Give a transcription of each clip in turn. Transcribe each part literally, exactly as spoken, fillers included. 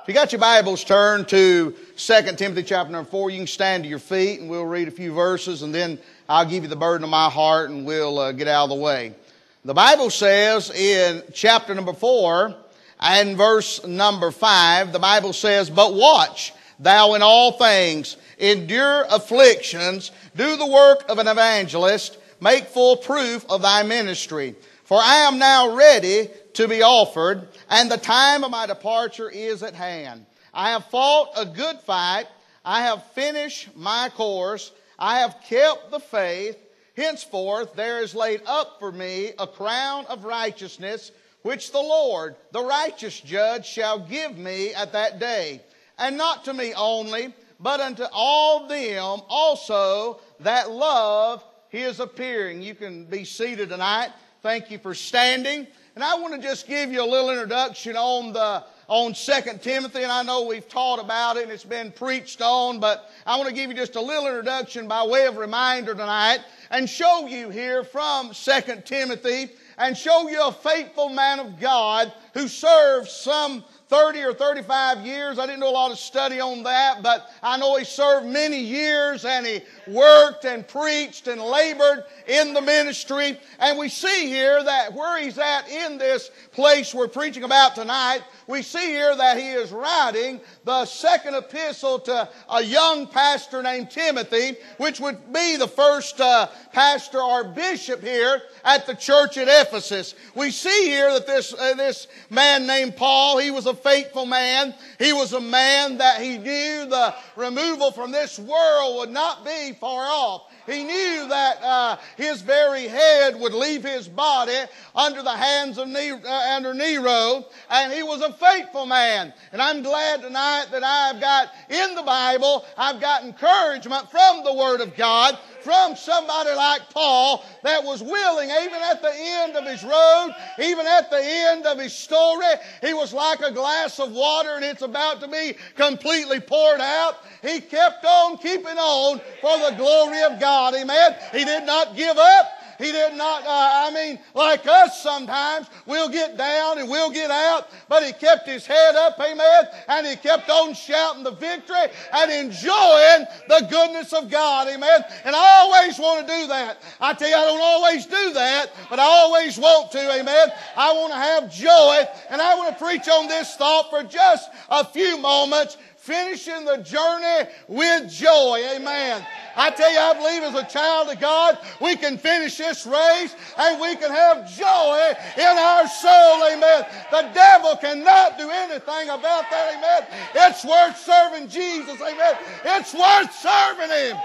If you got your Bibles, turn to Second Timothy chapter number four. You can stand to your feet and we'll read a few verses and then I'll give you the burden of my heart and we'll uh, get out of the way. The Bible says in chapter number four and verse number five, the Bible says, "But watch thou in all things, endure afflictions, do the work of an evangelist, make full proof of thy ministry. For I am now ready to be offered, and the time of my departure is at hand. I have fought a good fight. I have finished my course. I have kept the faith. Henceforth there is laid up for me a crown of righteousness, which the Lord, the righteous judge, shall give me at that day. And not to me only, but unto all them also that love his appearing." You can be seated tonight. Thank you for standing. And I want to just give you a little introduction on the on Second Timothy. And I know we've taught about it and it's been preached on, but I want to give you just a little introduction by way of reminder tonight and show you here from Second Timothy and show you a faithful man of God who served some thirty or thirty-five years. I didn't do a lot of study on that, but I know he served many years and he worked and preached and labored in the ministry. And we see here that where he's at in this place we're preaching about tonight, we see here that he is writing the second epistle to a young pastor named Timothy, which would be the first uh, pastor or bishop here at the church at Ephesus. We see here that this, uh, this man named Paul, he was a faithful man. He was a man that he knew the removal from this world would not be far off. He knew that uh, his very head would leave his body under the hands of Nero, uh, under Nero, and he was a faithful man. And I'm glad tonight that I've got in the Bible, I've got encouragement from the Word of God, from somebody like Paul that was willing, even at the end of his road, even at the end of his story, he was like a glass of water and it's about to be completely poured out. He kept on keeping on for the glory of God. Amen. He did not give up. He did not, uh, I mean, like us sometimes, we'll get down and we'll get out, but he kept his head up, amen, and he kept on shouting the victory and enjoying the goodness of God, amen. And I always want to do that. I tell you, I don't always do that, but I always want to, amen. I want to have joy, and I want to preach on this thought for just a few moments, finishing the journey with joy, amen. I tell you, I believe as a child of God, we can finish this race and we can have joy in our soul, amen. The devil cannot do anything about that, amen. It's worth serving Jesus, amen. It's worth serving Him,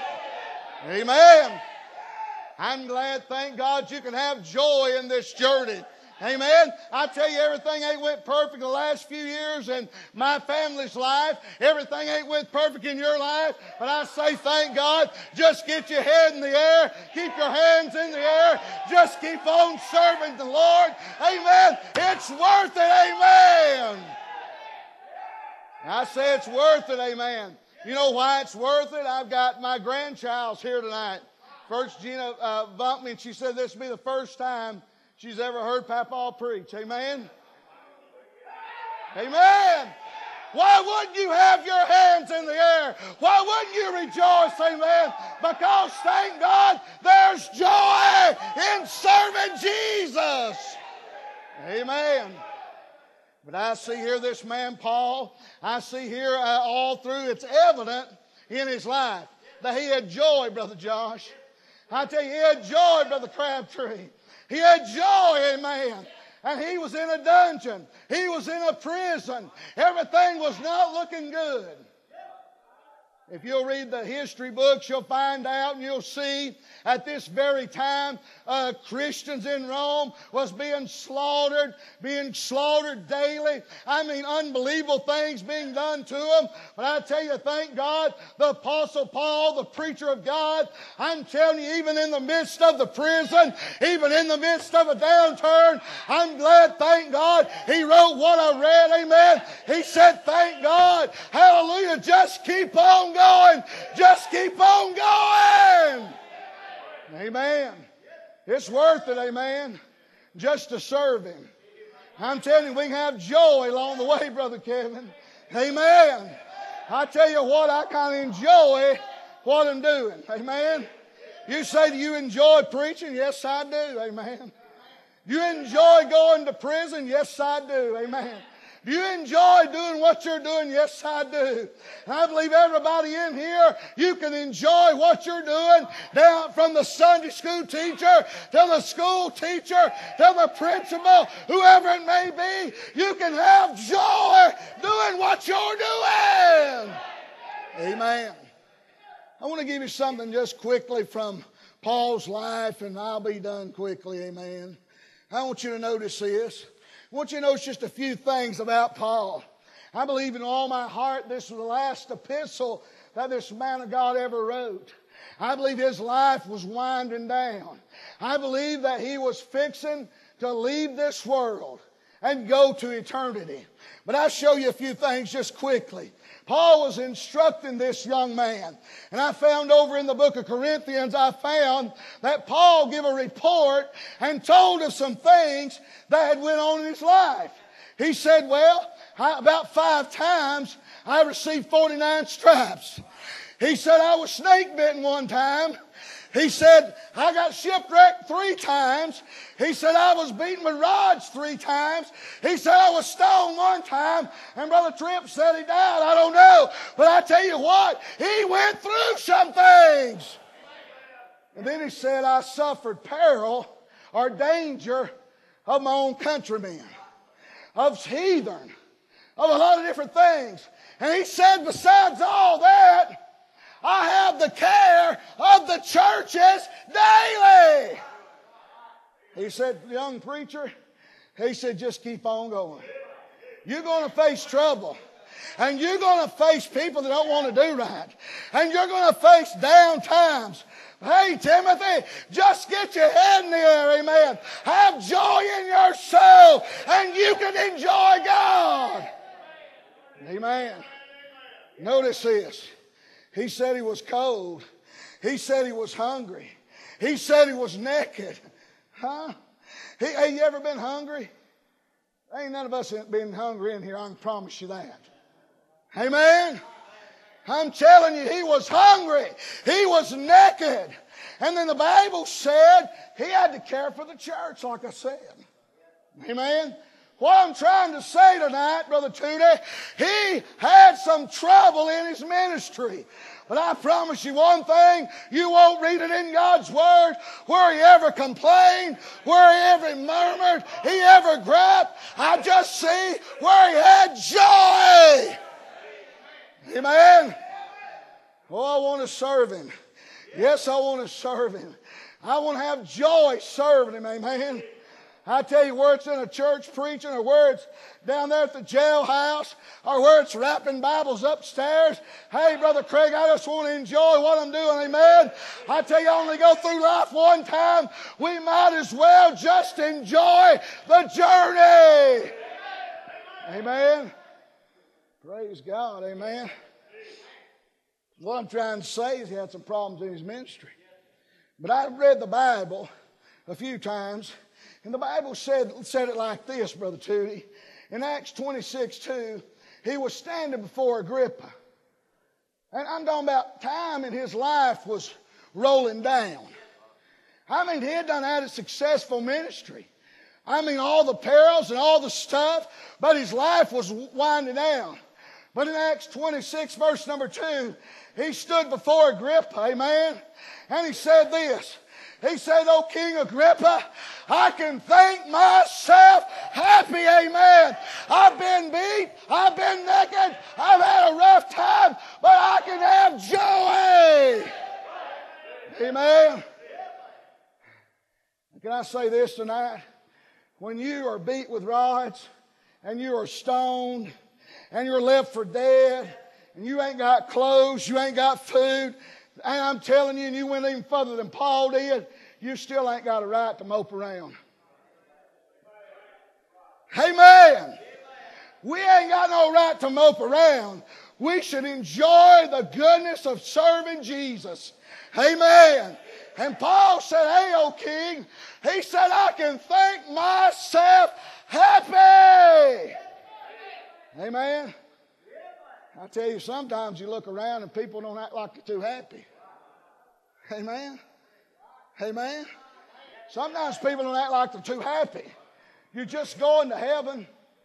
amen. I'm glad, thank God, you can have joy in this journey. Amen. I tell you, everything ain't went perfect the last few years in my family's life. Everything ain't went perfect in your life. But I say thank God. Just get your head in the air. Keep your hands in the air. Just keep on serving the Lord. Amen. It's worth it. Amen. I say it's worth it. Amen. You know why it's worth it? I've got my grandchild's here tonight. First, Gina uh, bumped me and she said this will be the first time she's ever heard Papa preach. Amen? Amen. Why wouldn't you have your hands in the air? Why wouldn't you rejoice? Amen. Because thank God there's joy in serving Jesus. Amen. But I see here this man Paul, I see here uh, all through, it's evident in his life that he had joy, Brother Josh. I tell you, he had joy, Brother Crabtree. He had joy, amen. And he was in a dungeon. He was in a prison. Everything was not looking good. If you'll read the history books, you'll find out and you'll see at this very time uh, Christians in Rome was being slaughtered, being slaughtered daily. I mean, unbelievable things being done to them. But I tell you, thank God, the Apostle Paul, the preacher of God, I'm telling you, even in the midst of the prison, even in the midst of a downturn, I'm glad, thank God, he wrote what I read, amen. He said, thank God, hallelujah, just keep on going. Going. Just keep on going. Amen. It's worth it, amen, just to serve Him. I'm telling you, we can have joy along the way, Brother Kevin. Amen. I tell you what, I kind of enjoy what I'm doing. Amen. You say, do you enjoy preaching? Yes, I do. Amen. You enjoy going to prison? Yes, I do. Amen. Do you enjoy doing what you're doing? Yes, I do. And I believe everybody in here, you can enjoy what you're doing, down from the Sunday school teacher to the school teacher to the principal, whoever it may be. You can have joy doing what you're doing. Amen. I want to give you something just quickly from Paul's life, and I'll be done quickly. Amen. I want you to notice this. I want you to notice just a few things about Paul. I believe in all my heart this was the last epistle that this man of God ever wrote. I believe his life was winding down. I believe that he was fixing to leave this world and go to eternity. But I'll show you a few things just quickly. Paul was instructing this young man. And I found over in the book of Corinthians, I found that Paul gave a report and told of some things that had went on in his life. He said, well, I, about five times I received forty-nine stripes. He said, I was snake bitten one time. He said, I got shipwrecked three times. He said, I was beaten with rods three times. He said, I was stoned one time. And Brother Tripp said he died. I don't know. But I tell you what, he went through some things. And then he said, I suffered peril or danger of my own countrymen, of heathen, of a lot of different things. And he said, besides all that, I have the care of the churches daily. He said, young preacher, he said, just keep on going. You're going to face trouble. And you're going to face people that don't want to do right. And you're going to face down times. Hey, Timothy, just get your head in the air, amen. Have joy in your soul, and you can enjoy God. Amen. Notice this. He said he was cold. He said he was hungry. He said he was naked. Huh? He, hey, you ever been hungry? Ain't none of us been hungry in here, I can promise you that. Amen? I'm telling you, he was hungry. He was naked. And then the Bible said he had to care for the church, like I said. Amen? What I'm trying to say tonight, Brother Tootie, he had some trouble in his ministry. But I promise you one thing, you won't read it in God's Word where he ever complained, where he ever murmured, he ever griped. I just see where he had joy. Amen. Oh, I want to serve him. Yes, I want to serve him. I want to have joy serving him. Amen. I tell you, where it's in a church preaching, or where it's down there at the jailhouse, or where it's wrapping Bibles upstairs. Hey, Brother Craig, I just want to enjoy what I'm doing. Amen. I tell you, I only go through life one time. We might as well just enjoy the journey. Amen. Praise God. Amen. What I'm trying to say is he had some problems in his ministry. But I've read the Bible a few times. And the Bible said, said it like this, Brother Tootie. In Acts twenty-six two, he was standing before Agrippa. And I'm talking about time in his life was rolling down. I mean, he had done had a successful ministry. I mean, all the perils and all the stuff, but his life was winding down. But in Acts twenty-six, verse number two, he stood before Agrippa, amen, and he said this. He said, "O King Agrippa, I can think myself happy, amen. I've been beat, I've been naked, I've had a rough time, but I can have joy." Amen. Can I say this tonight? When you are beat with rods, and you are stoned, and you're left for dead, and you ain't got clothes, you ain't got food, and I'm telling you, and you went even further than Paul did, you still ain't got a right to mope around. Amen. We ain't got no right to mope around. We should enjoy the goodness of serving Jesus. Amen. And Paul said, "Hey, O King," he said, "I can think myself happy." Amen. I tell you, sometimes you look around and people don't act like they're too happy. Amen? Amen? Sometimes people don't act like they're too happy. You're just going to heaven.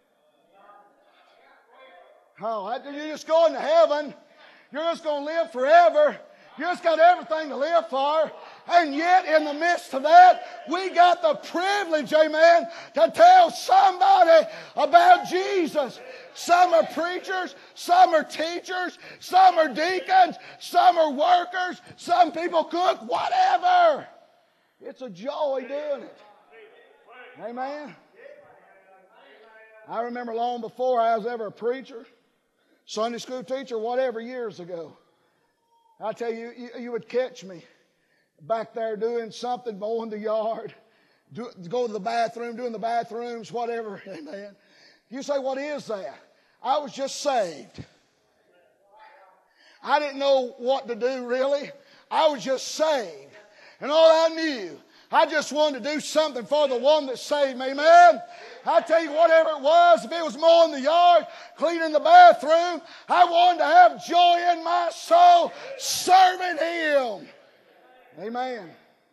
Oh, you're just going to heaven. You're just going to live forever. You just got everything to live for. And yet, in the midst of that, we got the privilege, amen, to tell somebody about Jesus. Some are preachers, some are teachers, some are deacons, some are workers, some people cook, whatever. It's a joy doing it. Amen. I remember long before I was ever a preacher, Sunday school teacher, whatever, years ago. I tell you, you, you would catch me back there doing something, mowing the yard, do, go to the bathroom, doing the bathrooms, whatever. Amen. You say, what is that? I was just saved. I didn't know what to do, really. I was just saved. And all I knew, I just wanted to do something for the one that saved me, man. I tell you, whatever it was, if it was mowing the yard, cleaning the bathroom, I wanted to have joy in my soul serving Him. Amen.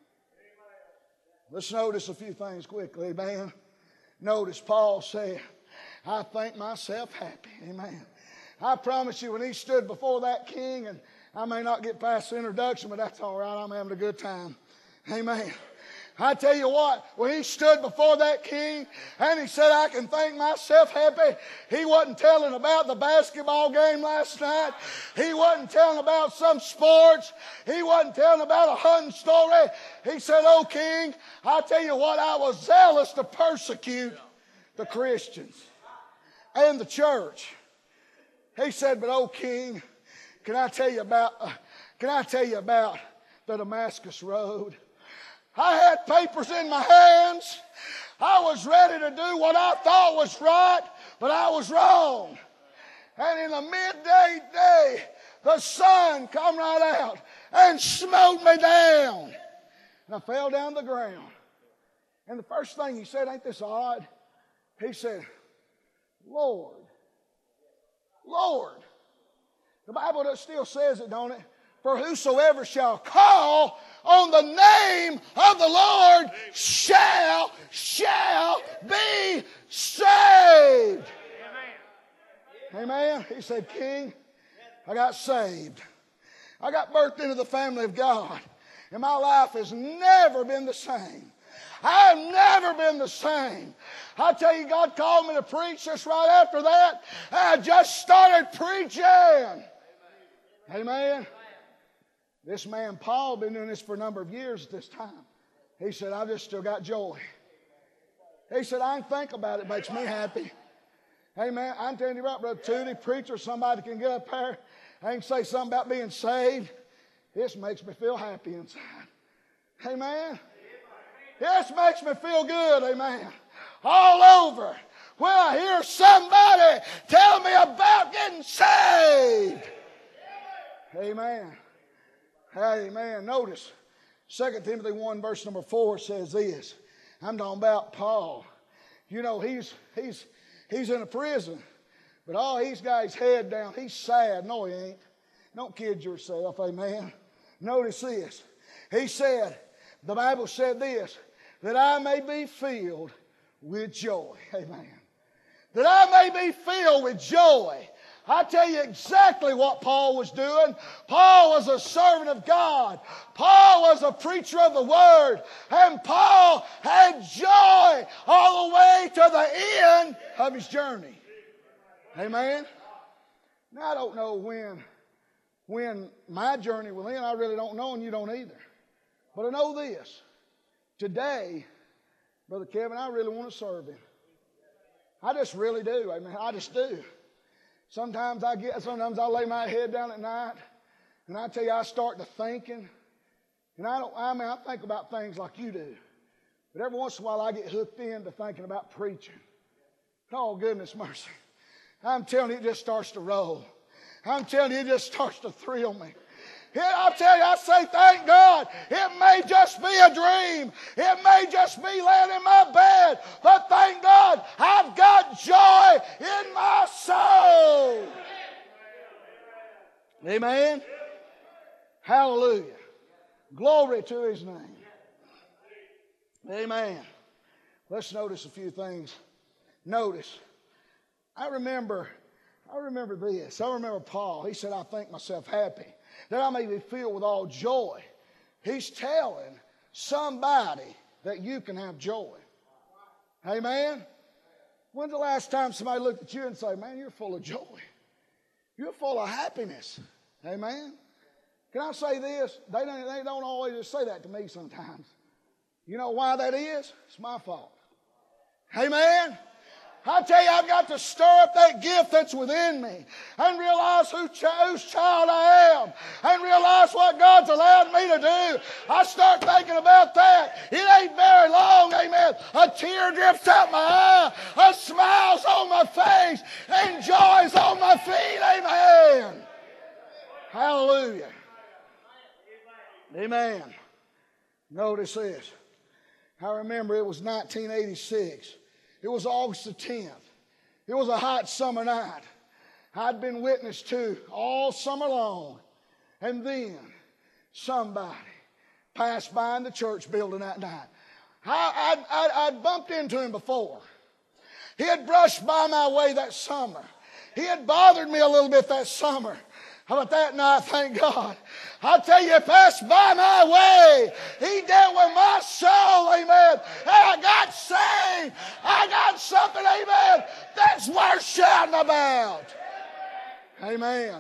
Let's notice a few things quickly, amen. Notice Paul said, I think myself happy. Amen. I promise you, when he stood before that king, and I may not get past the introduction, but that's all right. I'm having a good time. Amen. I tell you what, when he stood before that king and he said, I can think myself happy, he wasn't telling about the basketball game last night. He wasn't telling about some sports. He wasn't telling about a hunting story. He said, oh, king, I tell you what, I was zealous to persecute the Christians and the church. He said, but oh, king, can I tell you about, uh, can I tell you about the Damascus Road? I had papers in my hands. I was ready to do what I thought was right, but I was wrong. And in the midday day, the sun come right out and smote me down. And I fell down the ground. And the first thing he said, ain't this odd? He said, Lord, Lord. The Bible still says it, don't it? For whosoever shall call on the name of the Lord shall, shall be saved. Amen. Amen. He said, King, I got saved. I got birthed into the family of God. And my life has never been the same. I've never been the same. I tell you, God called me to preach just right after that. I just started preaching. Amen. This man, Paul, been doing this for a number of years at this time. He said, I've just still got joy. He said, I can think about it. It makes me happy. Amen. I'm telling you right, Brother Tootie, preacher, somebody can get up there and say something about being saved. This makes me feel happy inside. Amen. This makes me feel good. Amen. All over. When I hear somebody tell me about getting saved. Amen. Amen. Notice Second Timothy one verse number four says this. I'm talking about Paul. You know, he's he's he's in a prison, but all he's got his head down. He's sad. No, he ain't. Don't kid yourself. Amen. Notice this. He said, the Bible said this, that I may be filled with joy. Amen. That I may be filled with joy. I tell you exactly what Paul was doing. Paul was a servant of God. Paul was a preacher of the Word. And Paul had joy all the way to the end of his journey. Amen? Now, I don't know when, when my journey will end. I really don't know, and you don't either. But I know this. Today, Brother Kevin, I really want to serve Him. I just really do. Amen. I just do. Sometimes I get, sometimes I lay my head down at night, and I tell you, I start to thinking, and I don't, I mean, I think about things like you do, but every once in a while I get hooked into thinking about preaching. Oh, goodness mercy. I'm telling you, it just starts to roll. I'm telling you, it just starts to thrill me. I'll tell you, I say thank God. It may just be a dream. It may just be laying in my bed. But thank God, I've got joy in my soul. Amen? Hallelujah. Glory to His name. Amen. Let's notice a few things. Notice, I remember, I remember this. I remember Paul. He said, I think myself happy, that I may be filled with all joy. He's telling somebody that you can have joy. Amen? When's the last time somebody looked at you and said, man, you're full of joy. You're full of happiness. Amen? Can I say this? They don't, they don't always just say that to me sometimes. You know why that is? It's my fault. Amen? I tell you, I've got to stir up that gift that's within me and realize who ch- whose child I am and realize what God's allowed me to do. I start thinking about that. It ain't very long, amen. A tear drips out my eye, a smile's on my face, and joy's on my feet, amen. Hallelujah. Amen. Notice this. I remember it was nineteen eighty-six. It was August the tenth. It was a hot summer night. I'd been witness to all summer long. And then somebody passed by in the church building that night. I, I'd, I'd, I'd bumped into him before. He had brushed by my way that summer. He had bothered me a little bit that summer. How about that night? Thank God. I tell you, passed by my way. He dealt with my soul, amen. And I got saved. I got something, amen, that's worth shouting about. Amen.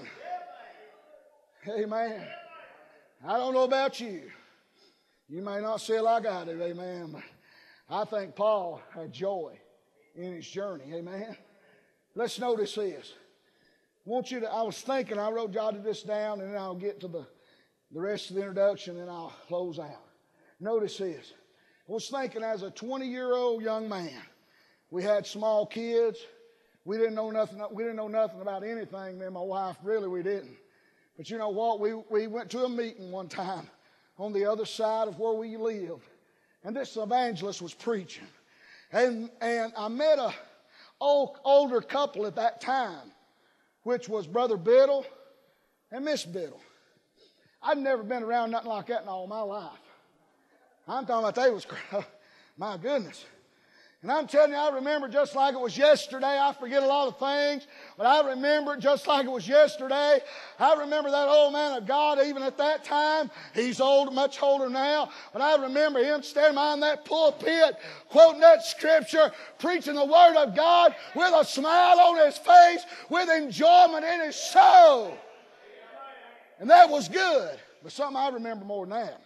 Amen. I don't know about you. You may not say it like I do, amen, but I think Paul had joy in his journey, amen. Let's notice this. I want you to, I was thinking, I wrote, jotted this down, and then I'll get to the, the rest of the introduction, and I'll close out. Notice this. I was thinking, as a twenty-year-old young man, we had small kids. We didn't know nothing. We didn't know nothing about anything. Me and my wife, really, we didn't. But you know what? We we went to a meeting one time on the other side of where we lived, and this evangelist was preaching, and and I met a old, older couple at that time, which was Brother Biddle and Miss Biddle. I'd never been around nothing like that in all my life. I'm talking about they was, my goodness. And I'm telling you, I remember just like it was yesterday. I forget a lot of things, but I remember it just like it was yesterday. I remember that old man of God, even at that time. He's old, much older now, but I remember him standing behind that pulpit, quoting that scripture, preaching the Word of God with a smile on his face, with enjoyment in his soul. And that was good. But something I remember more than that.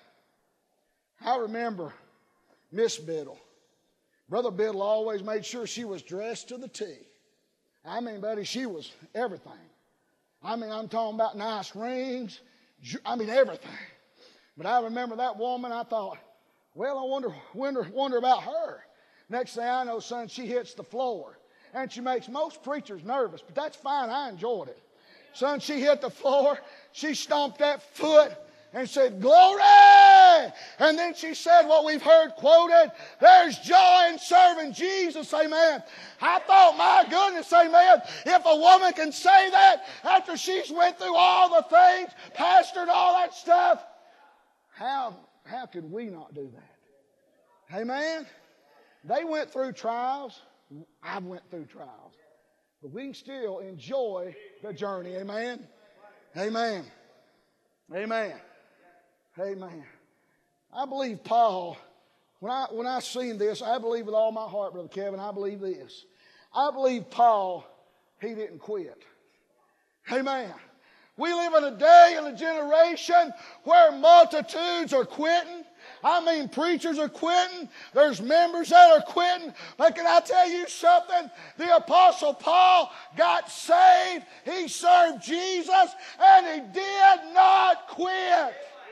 I remember Miss Biddle. Brother Biddle always made sure she was dressed to the T. I mean, buddy, she was everything. I mean, I'm talking about nice rings. I mean, everything. But I remember that woman, I thought, well, I wonder, wonder, wonder about her. Next thing I know, son, she hits the floor. And she makes most preachers nervous, but that's fine. I enjoyed it. Son, she hit the floor. She stomped that foot and said, glory! And then she said what we've heard quoted, there's joy in serving Jesus, amen. I thought, my goodness, amen, if a woman can say that after she's went through all the things, pastored all that stuff, how, how could we not do that? Amen? They went through trials. I went through trials. But we can still enjoy the journey, amen? Amen. Amen. Amen. I believe Paul, when I when I seen this, I believe with all my heart, Brother Kevin, I believe this. I believe Paul, he didn't quit. Amen. We live in a day and a generation where multitudes are quitting. I mean, preachers are quitting. There's members that are quitting. But can I tell you something? The Apostle Paul got saved. He served Jesus, and he did not quit.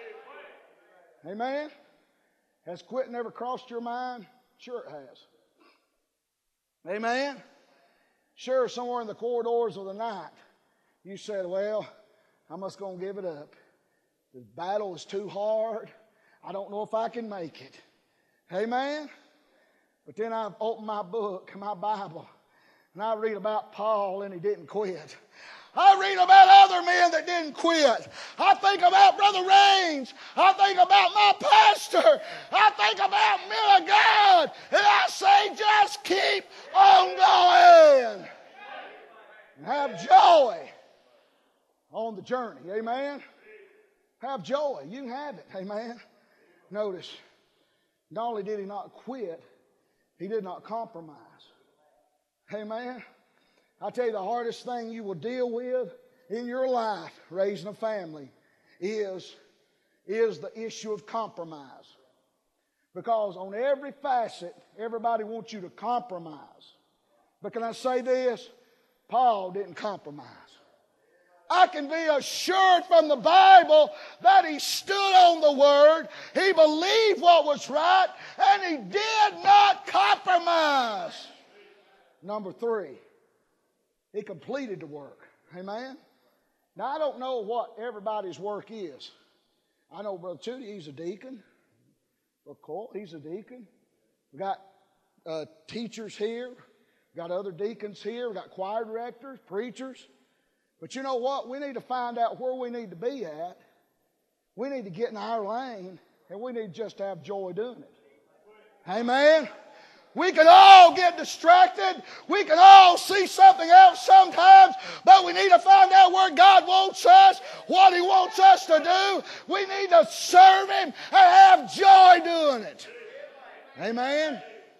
Amen? Has quitting ever crossed your mind? Sure it has. Amen? Sure, somewhere in the corridors of the night, you said, well, I'm just going to give it up. The battle is too hard. I don't know if I can make it. Amen? But then I opened my book, my Bible, and I read about Paul, and he didn't quit. I read about other men that didn't quit. I think about Brother Raines. I think about my pastor. I think about men of God. And I say, just keep on going. And have joy on the journey. Amen. Have joy. You can have it. Amen. Notice, not only did he not quit, he did not compromise. Amen. I tell you, the hardest thing you will deal with in your life, raising a family, is, is the issue of compromise. Because on every facet, everybody wants you to compromise. But can I say this? Paul didn't compromise. I can be assured from the Bible that he stood on the Word, he believed what was right, and he did not compromise. Number three, he completed the work. Amen? Now, I don't know what everybody's work is. I know Brother Tootie, he's a deacon. Brother Cole, he's a deacon. We got uh, teachers here. We got other deacons here. We got choir directors, preachers. But you know what? We need to find out where we need to be at. We need to get in our lane, and we need just to have joy doing it. Amen? We can all get distracted. We can all see something else sometimes, but we need to find out where God wants us, what He wants us to do. We need to serve Him and have joy doing it. Amen?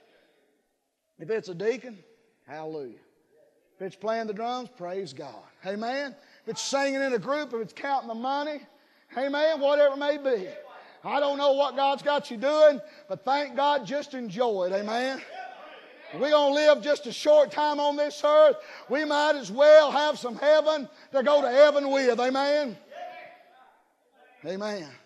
If it's a deacon, hallelujah. If it's playing the drums, praise God. Amen? If it's singing in a group, if it's counting the money, amen, whatever it may be. I don't know what God's got you doing, but thank God, just enjoy it. Amen? We're going to live just a short time on this earth. We might as well have some heaven to go to heaven with. Amen? Amen.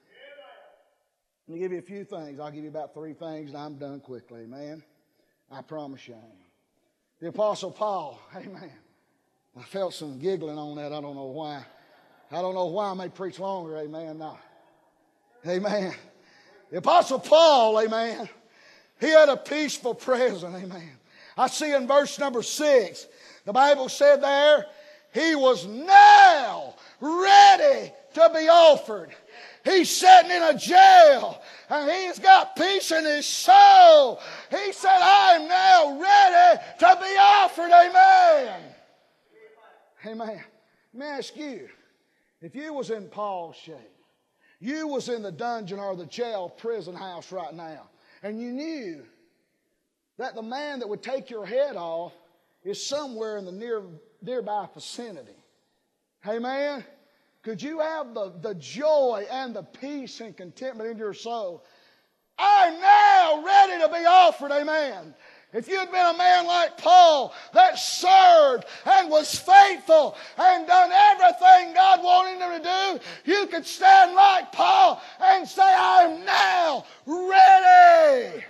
Let me give you a few things. I'll give you about three things, and I'm done quickly. Amen? I promise you I am. The Apostle Paul, amen. I felt some giggling on that. I don't know why. I don't know why I may preach longer, amen. No. Amen. The Apostle Paul, amen, he had a peaceful present, amen. I see in verse number six, the Bible said there, he was now ready to be offered. He's sitting in a jail and he's got peace in his soul. He said, I'm now ready to be offered. Amen. Amen. Let me ask you, if you was in Paul's shape, you was in the dungeon or the jail prison house right now, and you knew that the man that would take your head off is somewhere in the near, nearby vicinity. Amen. Could you have the, the joy and the peace and contentment in your soul? I'm now ready to be offered, amen. If you'd been a man like Paul that served and was faithful and done everything God wanted him to do, you could stand like Paul and say, I'm now ready.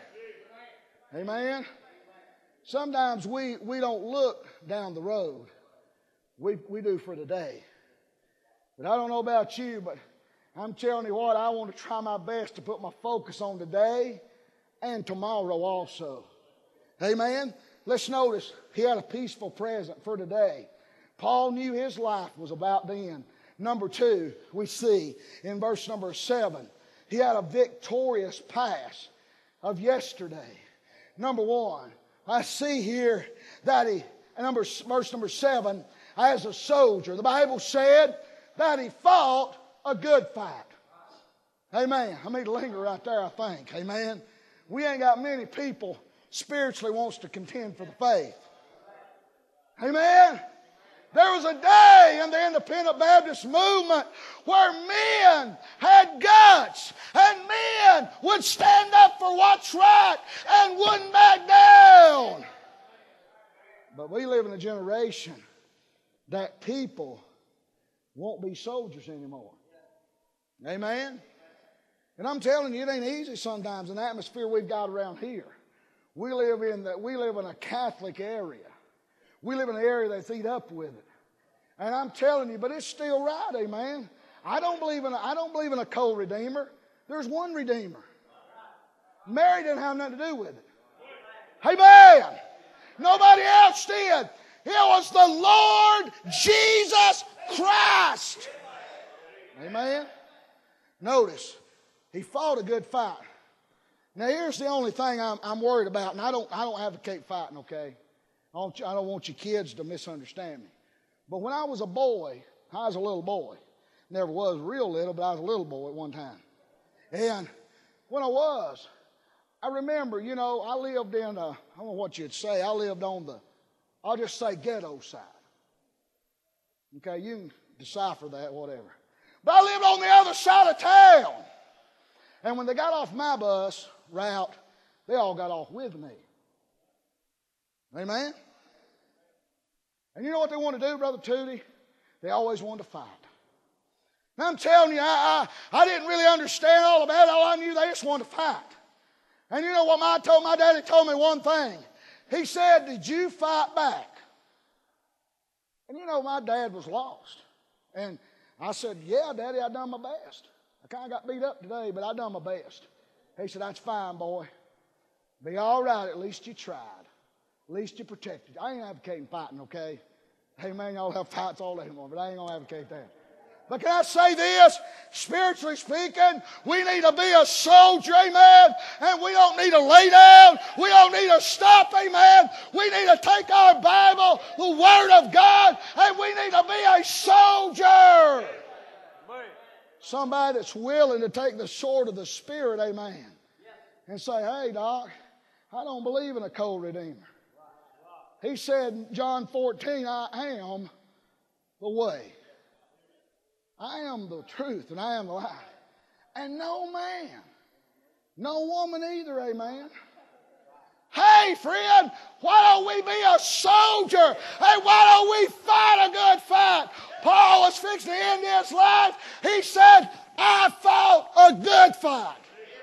Amen. Sometimes we, we don't look down the road. We, we do for today. But I don't know about you, but I'm telling you what, I want to try my best to put my focus on today and tomorrow also. Amen? Let's notice he had a peaceful present for today. Paul knew his life was about to end. Number two, we see in verse number seven, he had a victorious past of yesterday. Number one, I see here that he, number, verse number seven, as a soldier, the Bible said that he fought a good fight. Amen. I need to linger right there, I think. Amen. We ain't got many people spiritually wants to contend for the faith. Amen. There was a day in the Independent Baptist movement where men had guts and men would stand up for what's right and wouldn't back down. But we live in a generation that people won't be soldiers anymore. Amen? And I'm telling you, it ain't easy sometimes in the atmosphere we've got around here. We live in the, we live in a Catholic area. We live in an area that's eat up with it. And I'm telling you, but it's still right, amen. I don't believe in a, I don't believe in a co-redeemer. There's one Redeemer. Mary didn't have nothing to do with it. Amen. Nobody else did. It was the Lord Jesus Christ. Amen. Notice, he fought a good fight. Now here's the only thing I'm, I'm worried about, and I don't, I don't advocate fighting, okay? I don't, I don't want you kids to misunderstand me. But when I was a boy, I was a little boy. Never was real little, but I was a little boy at one time. And when I was, I remember, you know, I lived in, a, I don't know what you'd say, I lived on the, I'll just say ghetto side. Okay, you can decipher that, whatever. But I lived on the other side of town. And when they got off my bus route, they all got off with me. Amen? And you know what they want to do, Brother Tootie? They always wanted to fight. And I'm telling you, I, I, I didn't really understand all about it. All I knew, they just wanted to fight. And you know what my, told, my daddy told me one thing. He said, did you fight back? And you know, my dad was lost. And I said, yeah, Daddy, I done my best. I kind of got beat up today, but I done my best. He said, that's fine, boy. Be all right, at least you tried. At least you protected. I ain't advocating fighting, okay? Hey, man, y'all have fights all day long, but I ain't going to advocate that. But can I say this? Spiritually speaking, we need to be a soldier, amen? And we don't need to lay down. We don't need to stop, amen? We need to take our Bible, the Word of God, and we need to be a soldier. Somebody that's willing to take the sword of the Spirit, amen, and say, hey, Doc, I don't believe in a co-redeemer. He said in John fourteen, I am the way. I am the truth and I am the life. And no man, no woman either, amen. Hey, friend, why don't we be a soldier? Hey, why don't we fight a good fight? Paul was fixing to end his life. He said, I fought a good fight.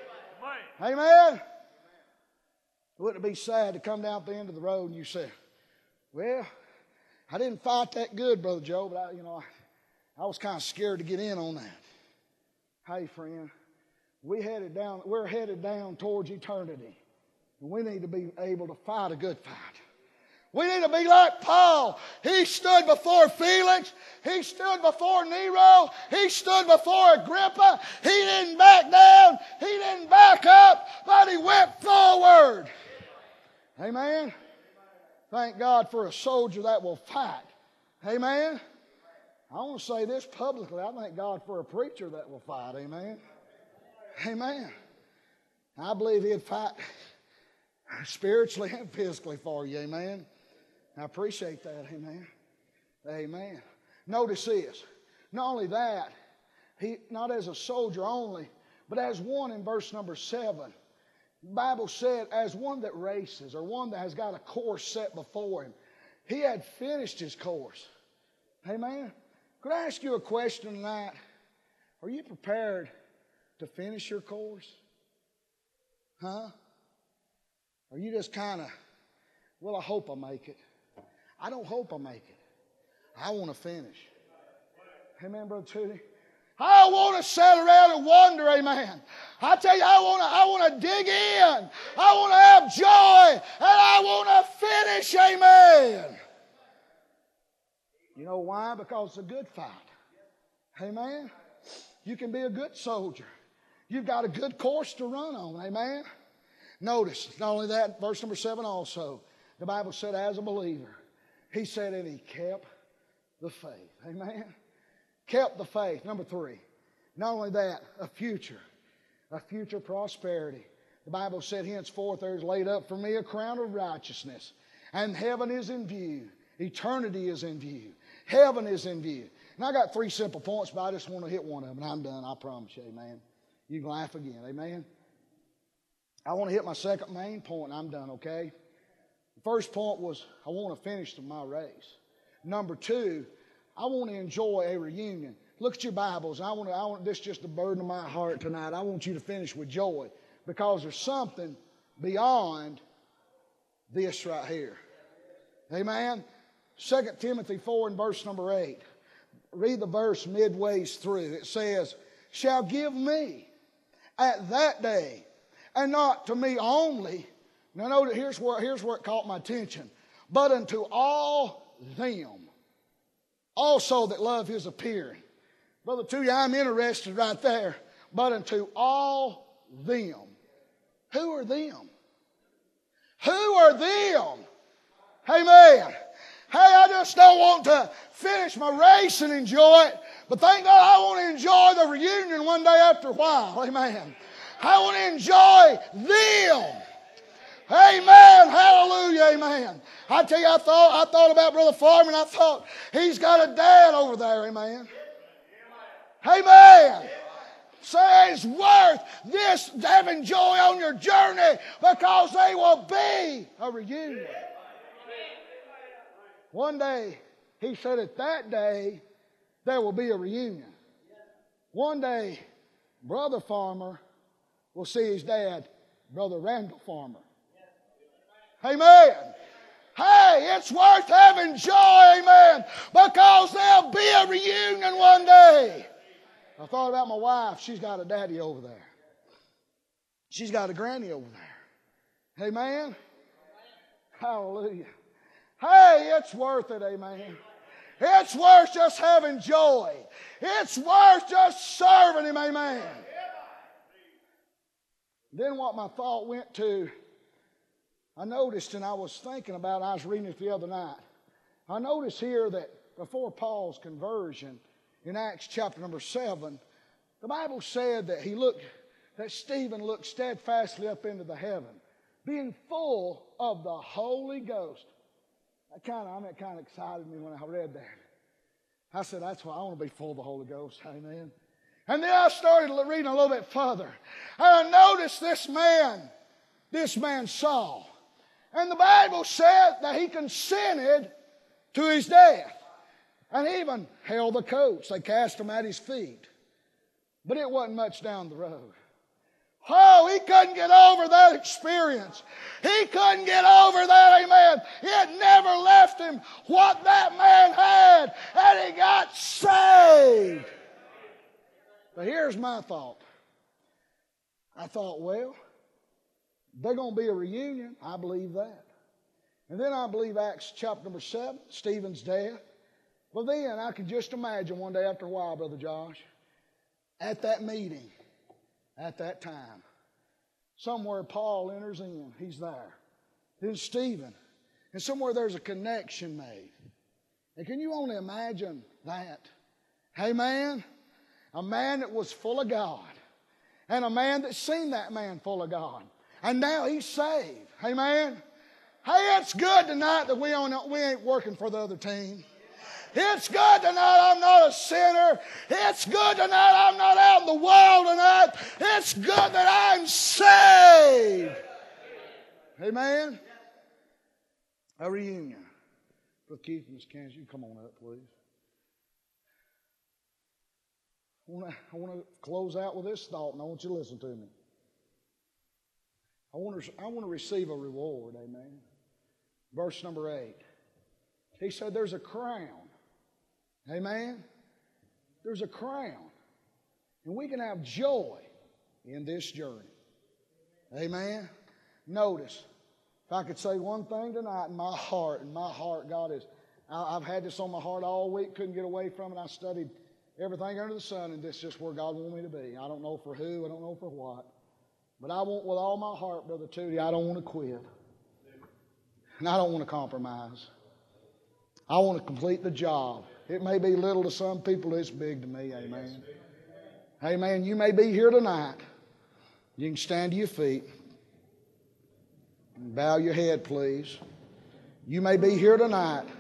Amen. Wouldn't it be sad to come down at the end of the road and you say, well, I didn't fight that good, Brother Joe, but I, you know, I, I was kind of scared to get in on that. Hey, friend, we headed down, we're headed down towards eternity. And we need to be able to fight a good fight. We need to be like Paul. He stood before Felix. He stood before Nero. He stood before Agrippa. He didn't back down. He didn't back up, but he went forward. Amen. Thank God for a soldier that will fight. Amen. I want to say this publicly. I thank God for a preacher that will fight. Amen. Amen. I believe he'd fight spiritually and physically for you. Amen. I appreciate that. Amen. Amen. Notice this. Not only that, he not as a soldier only, but as one in verse number seven. The Bible said, as one that races, or one that has got a course set before him. He had finished his course. Amen. Could I ask you a question tonight? Are you prepared to finish your course? Huh? Or you just kind of, well, I hope I make it. I don't hope I make it. I want to finish. Amen, Brother Tootie. I want to sit around and wonder, amen. I tell you, I want to, I want to dig in. I want to have joy. And I want to finish, amen. You know why? Because it's a good fight. Amen. You can be a good soldier. You've got a good course to run on, amen. Notice, not only that, verse number seven also, the Bible said as a believer, he said, and he kept the faith. Amen. Kept the faith. Number three, not only that, a future, a future prosperity. The Bible said, henceforth there is laid up for me a crown of righteousness, and heaven is in view. Eternity is in view. Heaven is in view. And I got three simple points, but I just want to hit one of them, and I'm done, I promise you, amen. You can laugh again, amen. I want to hit my second main point, and I'm done, okay? The first point was I want to finish my race. Number two, I want to enjoy a reunion. Look at your Bibles. I want to, I want this just a burden of my heart tonight. I want you to finish with joy because there's something beyond this right here. Amen. Second Timothy four and verse number eight. Read the verse midways through. It says, shall give me at that day, and not to me only. Now notice, here's where, here's where it caught my attention. But unto all them also that love his appearing. Brother Tootie, I'm interested right there. But unto all them. Who are them? Who are them? Amen. Hey, I just don't want to finish my race and enjoy it. But thank God I want to enjoy the reunion one day after a while. Amen. I want to enjoy them. Amen. Hallelujah. Amen. I tell you, I thought I thought about Brother Farmer, and I thought he's got a dad over there. Amen. Amen. Say it's worth this having joy on your journey because they will be a reunion. One day, he said at that day, there will be a reunion. One day, Brother Farmer will see his dad, Brother Randall Farmer. Amen. Hey, it's worth having joy, amen, because there'll be a reunion one day. I thought about my wife. She's got a daddy over there. She's got a granny over there. Amen. Hallelujah. Hey, it's worth it, amen. It's worth just having joy. It's worth just serving him, amen. Then what my thought went to, I noticed, and I was thinking about, I was reading it the other night. I noticed here that before Paul's conversion, in Acts chapter number seven, the Bible said that he looked, that Stephen looked steadfastly up into the heaven, being full of the Holy Ghost. That kind of, I mean, it kind of excited me when I read that. I said, that's why I want to be full of the Holy Ghost. Amen. And then I started reading a little bit further. And I noticed this man, this man Saul. And the Bible said that he consented to his death. And even held the coats. They cast him at his feet. But it wasn't much down the road. Oh, he couldn't get over that experience. He couldn't get over that, amen. It never left him what that man had, and he got saved. But here's my thought. I thought, well, they're going to be a reunion. I believe that. And then I believe Acts chapter number seven, Stephen's death. Well, then I can just imagine one day after a while, Brother Josh, at that meeting, at that time, somewhere Paul enters in. He's there. Then Stephen. And somewhere there's a connection made. And can you only imagine that? Hey, man, a man that was full of God. And a man that seen that man full of God. And now he's saved. Hey, man. Hey, it's good tonight that we, on, we ain't working for the other team. It's good tonight I'm not a sinner. It's good tonight I'm not out in the world tonight. It's good that I'm saved. Amen. A reunion. Brother Keith and Miss Kansas, you come on up, please. I want, to, I want to close out with this thought, and I want you to listen to me. I want to, I want to receive a reward, amen. Verse number eight. He said there's a crown. Amen. There's a crown. And we can have joy in this journey. Amen. Notice, if I could say one thing tonight in my heart, in my heart, God is, I, I've had this on my heart all week, couldn't get away from it. I studied everything under the sun, and this is just where God wants me to be. I don't know for who, I don't know for what. But I want with all my heart, Brother Tootie, I don't want to quit. And I don't want to compromise. I want to complete the job. It may be little to some people, it's big to me, amen. Amen. You may be here tonight. You can stand to your feet. Bow your head, please. You may be here tonight.